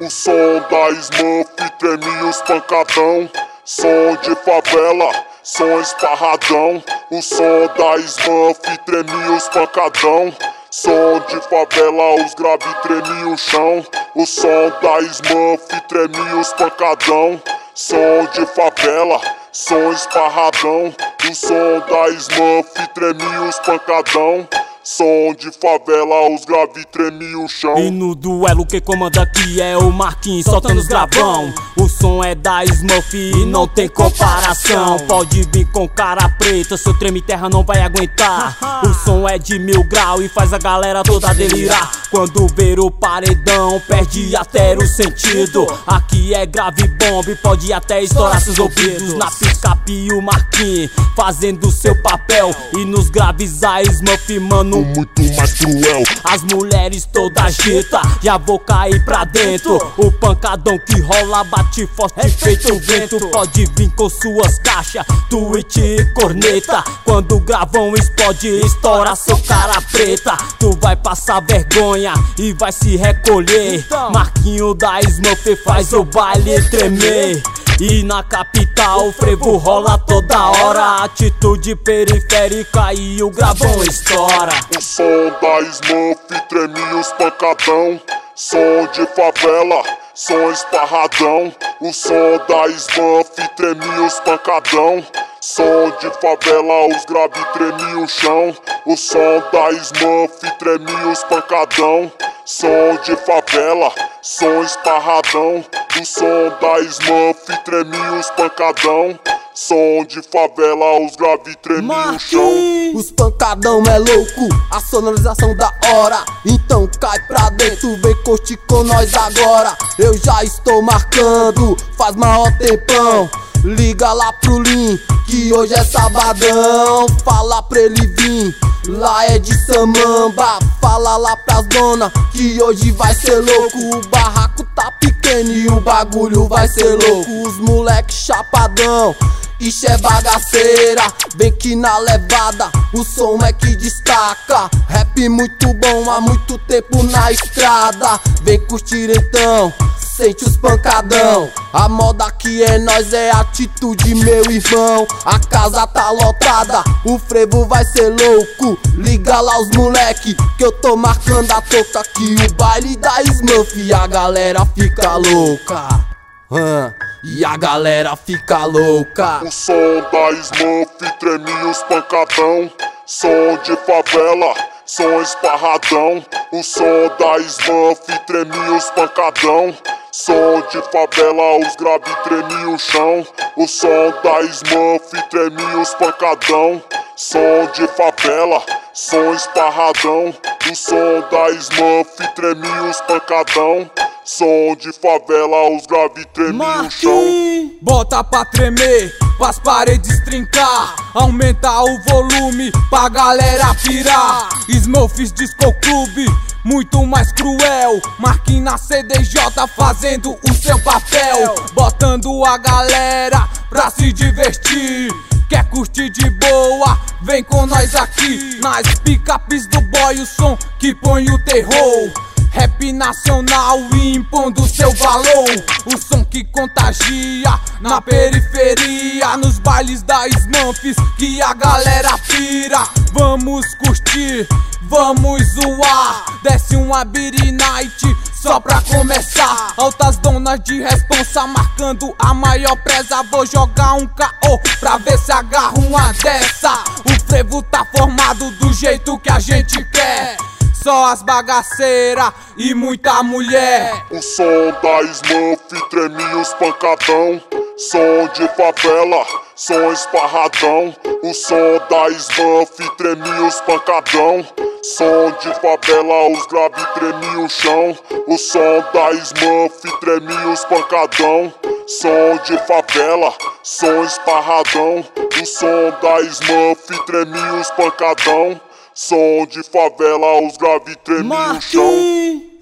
O som da Smurf treme os pancadão. Som de favela, som esparradão. O som da Smurf treme os pancadão. Som de favela, os grave treme o chão. O som da Smurf treme os pancadão. Som de favela, som esparradão. O som da Smurf treme os pancadão. Som de favela, os grave treme o chão. E no duelo quem comanda aqui é o Marquinhos soltando os gravão. O som é da Smurf e não tem comparação. Pode vir com cara preta, seu treme terra não vai aguentar. O som é de 1000 graus e faz a galera toda delirar. Quando ver o paredão, perde até o sentido. Aqui é grave bomba e pode até estourar seus ouvidos. Na picape o Marquinhos fazendo seu papel. E nos graves a Smurf, mano, muito mais cruel. As mulheres toda agita, já vou cair pra dentro. O pancadão que rola bate forte feito vento. Pode vir com suas caixas, tweet e corneta. Quando o gravão explode, estoura seu cara preta. Tu vai passar vergonha e vai se recolher. Marquinho da Smurf faz o baile tremer. E na capital o frevo rola toda hora. Atitude periférica e o gravão estoura. O som da Smurf treme os pancadão. Som de favela, som esparradão. O som da Smurf treme os pancadão. Som de favela, os grave treme o chão. O som da Smurf treme os pancadão. Som de favela, som esparradão. O som da Smurf treme os pancadão. Som de favela, os grave treme o chão. Os pancadão é louco, a sonorização da hora. Então cai pra dentro, vem curtir com nós agora. Eu já estou marcando, faz maior tempão. Liga lá pro Lin, que hoje é sabadão. Fala pra ele vir, lá é de Samamba. Fala lá pras dona, que hoje vai ser louco. O barraco tá pequeno e o bagulho vai ser louco. Os moleque chapadão, ixi é bagaceira. Vem que na levada, o som é que destaca. Rap muito bom, há muito tempo na estrada. Vem curtir então, sente os pancadão. A moda aqui é nós, é atitude, meu irmão. A casa tá lotada, o frevo vai ser louco. Liga lá os moleque, que eu tô marcando a toca aqui. O baile da Smurf e a galera fica louca. E a galera fica louca. O som da Smurf treme os pancadão. Som de favela, som esparradão. O som da Smurf treme os pancadão. Som de favela, os grave treme o chão. O som da Smurf treme os pancadão. Som de favela, som esparradão. O som da Smurf treme os pancadão. Som de favela, os grave treme o chão. Bota pra tremer, pras paredes trincar. Aumenta o volume pra galera pirar. Smurfs Disco Clube, muito mais cruel. Marquinhos na CDJ fazendo o seu papel. Botando a galera pra se divertir. Quer curtir de boa? Vem com nós aqui. Nas picapes do boy, o som que põe o terror. Rap nacional impondo seu valor. O som que contagia na periferia. Nos bailes da Smurfs que a galera pira. Vamos curtir, vamos zoar. Desce uma Beat Night só pra começar. Altas donas de responsa marcando a maior presa. Vou jogar um KO pra ver se agarra uma dessa. O frevo tá formado do jeito que a gente quer. Só as bagaceiras e muita mulher. O som da Smurf treme os pancadão. Som de favela, som esparradão. O som da Smurf treme os pancadão. Som de favela, os grave treme o chão. O som da Smurf treme os pancadão. Som de favela, som esparradão. O som da Smurf treme os pancadão. Som de favela, os grave treme o chão.